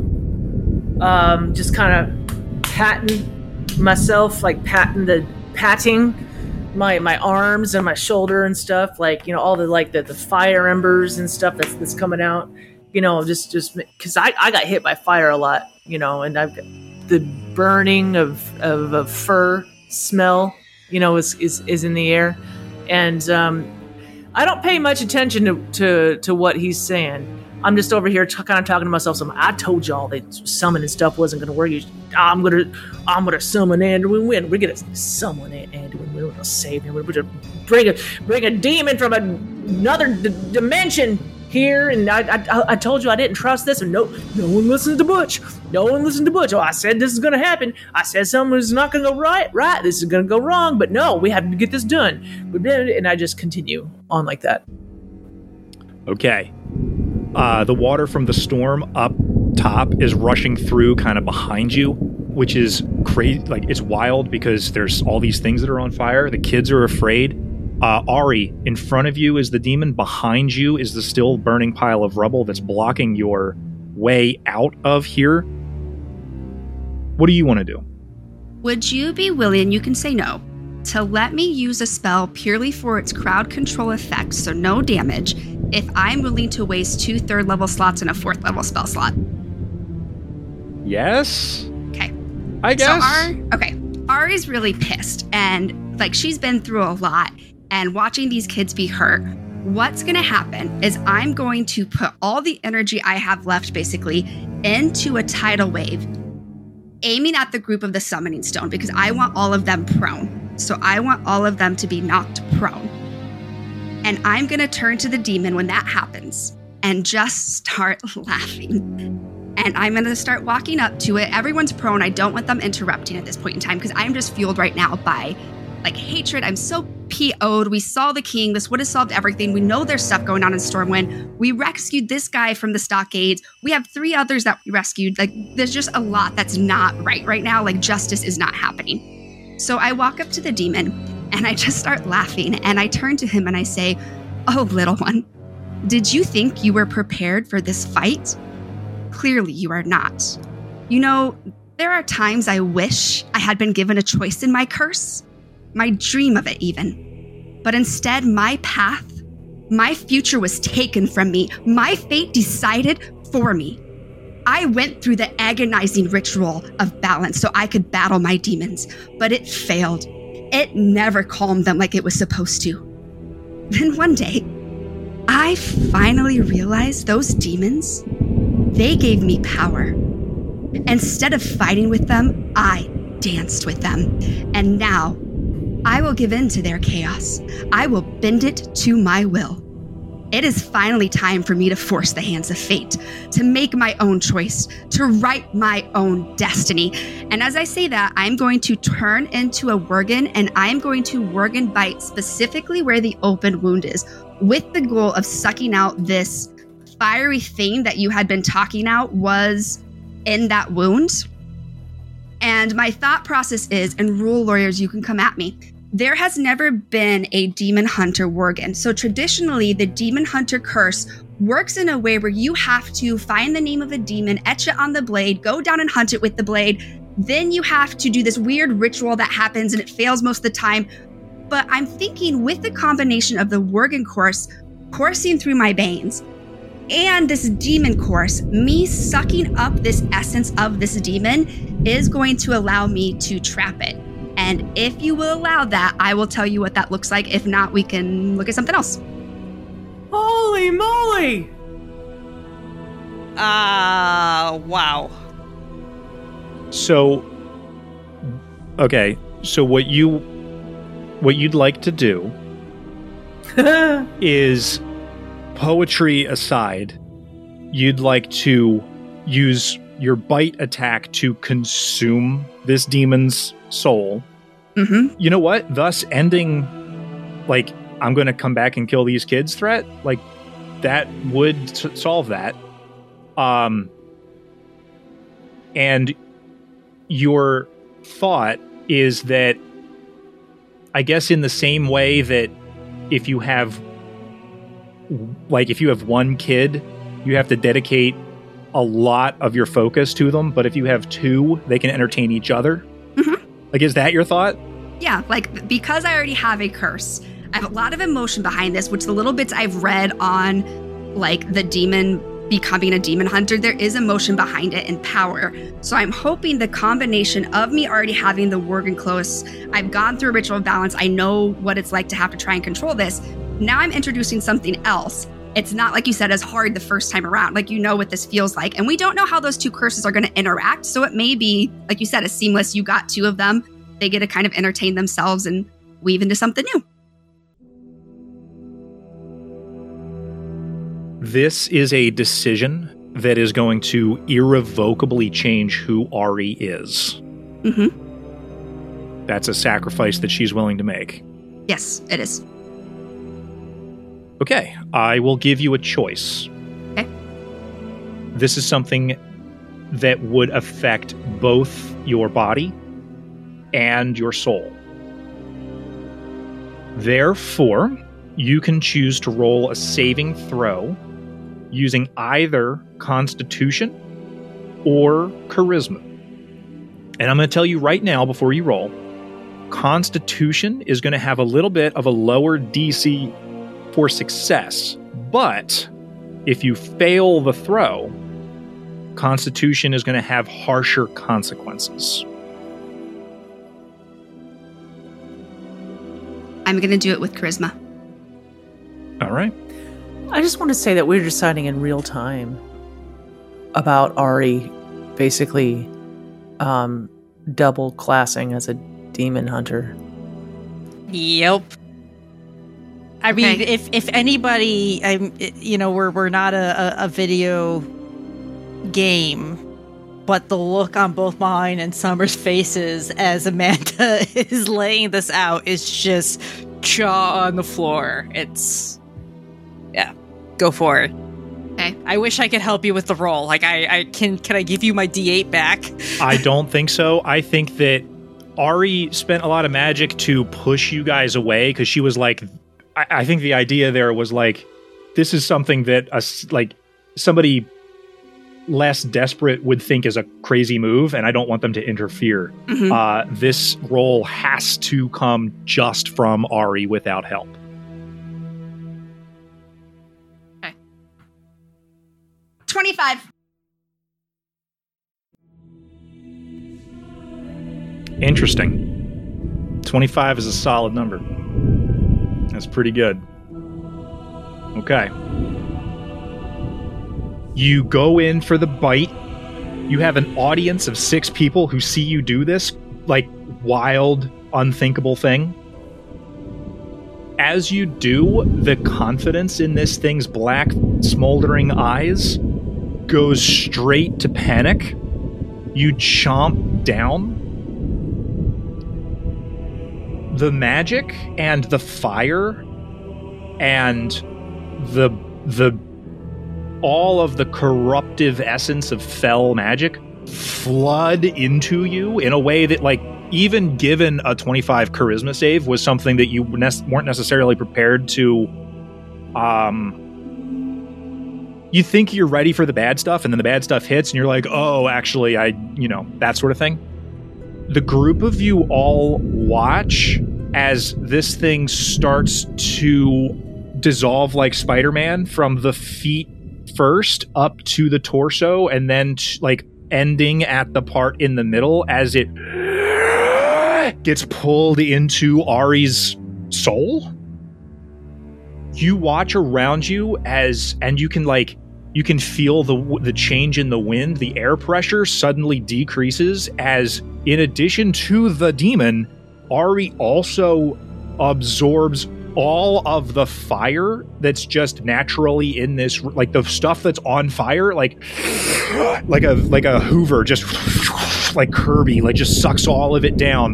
just kind of patting myself, like patting my arms and my shoulder and stuff, like, you know, all the, like, the fire embers and stuff that's coming out, you know, just because I got hit by fire a lot, you know, and I've got the burning of fur smell, you know, is in the air, and I don't pay much attention to what he's saying. I'm just over here kind of talking to myself. So I told y'all that summoning stuff wasn't going to work. I'm gonna summon Anduin Wynn. We're gonna summon Anduin Wynn. We're gonna save him. We're gonna bring a demon from another dimension here. And I told you I didn't trust this. And no one listens to Butch. No one listened to Butch. Oh, I said this is gonna happen. I said something was not gonna go right. This is gonna go wrong. But no, we have to get this done. And I just continue on like that. Okay. The water from the storm up top is rushing through kind of behind you, which is crazy. Like, it's wild because there's all these things that are on fire. The kids are afraid. Ari, in front of you is the demon. Behind you is the still burning pile of rubble that's blocking your way out of here. What do you want to do? Would you be willing, you can say no, to let me use a spell purely for its crowd control effect, so no damage, if I'm willing to waste 2 third-level slots and a 4th-level spell slot? Yes? Okay. I guess. So Ari's really pissed, and, like, she's been through a lot, and watching these kids be hurt, what's going to happen is I'm going to put all the energy I have left, basically, into a tidal wave, aiming at the group of the Summoning Stone, because I want all of them prone. So I want all of them to be knocked prone. And I'm going to turn to the demon when that happens and just start laughing. And I'm going to start walking up to it. Everyone's prone. I don't want them interrupting at this point in time because I'm just fueled right now by like hatred. I'm so PO'd. We saw the king. This would have solved everything. We know there's stuff going on in Stormwind. We rescued this guy from the stockades. We have 3 others that we rescued. Like, there's just a lot that's not right now. Like, justice is not happening. So I walk up to the demon and I just start laughing. And I turn to him and I say, "Oh, little one, did you think you were prepared for this fight? Clearly you are not. You know, there are times I wish I had been given a choice in my curse. My dream of it even. But instead, my path, my future was taken from me. My fate decided for me. I went through the agonizing ritual of balance so I could battle my demons, but it failed. It never calmed them like it was supposed to. Then one day, I finally realized those demons, they gave me power. Instead of fighting with them, I danced with them. And now, I will give in to their chaos. I will bend it to my will. It is finally time for me to force the hands of fate, to make my own choice, to write my own destiny." And as I say that, I'm going to turn into a Worgen, and I'm going to Worgen bite specifically where the open wound is, with the goal of sucking out this fiery thing that you had been talking out was in that wound. And my thought process is, and rule lawyers, you can come at me, there has never been a demon hunter Worgen. So traditionally, the demon hunter curse works in a way where you have to find the name of a demon, etch it on the blade, go down and hunt it with the blade. Then you have to do this weird ritual that happens and it fails most of the time. But I'm thinking with the combination of the Worgen course coursing through my veins and this demon course, me sucking up this essence of this demon is going to allow me to trap it. And if you will allow that, I will tell you what that looks like. If not, we can look at something else. Holy moly! Wow. So, okay. So what you'd like to do is, poetry aside, you'd like to use your bite attack to consume this demon's soul. Mm-hmm. You know what? Thus ending, like, I'm going to come back and kill these kids threat. Like, that would solve that. And your thought is that, I guess in the same way that if you have one kid, you have to dedicate a lot of your focus to them, but if you have 2, they can entertain each other. Mm-hmm. Like, is that your thought? Yeah, like, because I already have a curse, I have a lot of emotion behind this, which the little bits I've read on, like, the demon becoming a demon hunter, there is emotion behind it and power. So I'm hoping the combination of me already having the Worgen close, I've gone through a ritual of balance, I know what it's like to have to try and control this. Now I'm introducing something else. It's not, like you said, as hard the first time around. Like, you know what this feels like. And we don't know how those 2 curses are going to interact. So it may be, like you said, a seamless, you got 2 of them. They get to kind of entertain themselves and weave into something new. This is a decision that is going to irrevocably change who Ari is. Mm-hmm. That's a sacrifice that she's willing to make. Yes, it is. Okay, I will give you a choice. Okay. This is something that would affect both your body and your soul. Therefore, you can choose to roll a saving throw using either Constitution or Charisma. And I'm going to tell you right now before you roll, Constitution is going to have a little bit of a lower DC for success, but if you fail the throw, Constitution is going to have harsher consequences. I'm going to do it with Charisma. All right. I just want to say that we're deciding in real time about Ari basically double classing as a demon hunter. Yep. I mean, if anybody, we're not a video game, but the look on both mine and Summer's faces as Amanda is laying this out is just jaw on the floor. Go for it. Okay. I wish I could help you with the roll. Like, can I give you my D8 back? I don't think so. I think that Ari spent a lot of magic to push you guys away because she was like, I think the idea there was like, this is something that somebody less desperate would think is a crazy move, and I don't want them to interfere. Mm-hmm. This roll has to come just from Ari without help. Okay. 25. Interesting. 25 is a solid number. That's pretty good. Okay. You go in for the bite. You have an audience of 6 people who see you do this, like, wild, unthinkable thing. As you do, the confidence in this thing's black, smoldering eyes goes straight to panic. You chomp down. The magic and the fire and the all of the corruptive essence of fell magic flood into you in a way that, like, even given a 25 charisma save was something that you weren't necessarily prepared to. You think you're ready for the bad stuff, and then the bad stuff hits, and you're like, oh, actually, that sort of thing. The group of you all watch as this thing starts to dissolve like Spider-Man from the feet first up to the torso, and then ending at the part in the middle as it gets pulled into Ari's soul. You watch around you and you can feel the change in the wind. The air pressure suddenly decreases as, in addition to the demon, Ari also absorbs all of the fire that's just naturally in this, like the stuff that's on fire, like a Hoover, just like Kirby, like just sucks all of it down.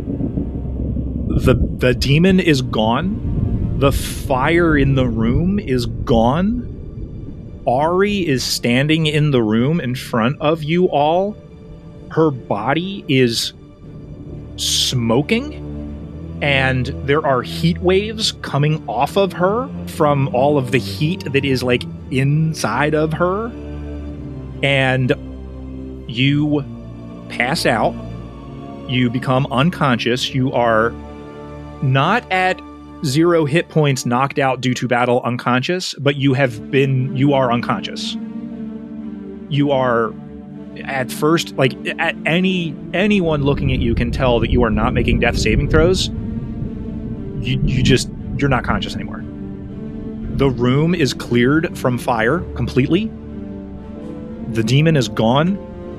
The demon is gone. The fire in the room is gone. Ari is standing in the room in front of you all. Her body is smoking, and there are heat waves coming off of her from all of the heat that is like inside of her. And you pass out. You become unconscious. You are not at 0 hit points knocked out due to battle unconscious, but you are unconscious. You are at first, like, at anyone looking at you can tell that you are not making death saving throws. You're not conscious anymore. The room is cleared from fire completely. The demon is gone.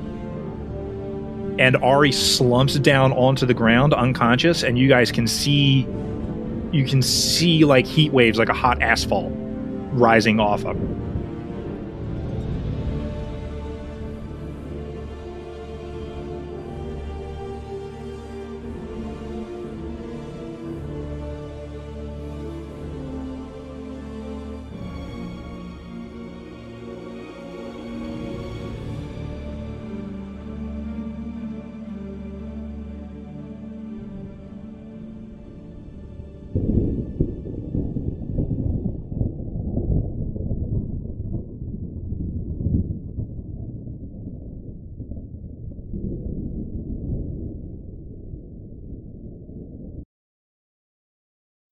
And Ari slumps down onto the ground unconscious, and you guys can see like heat waves, like a hot asphalt rising off of her.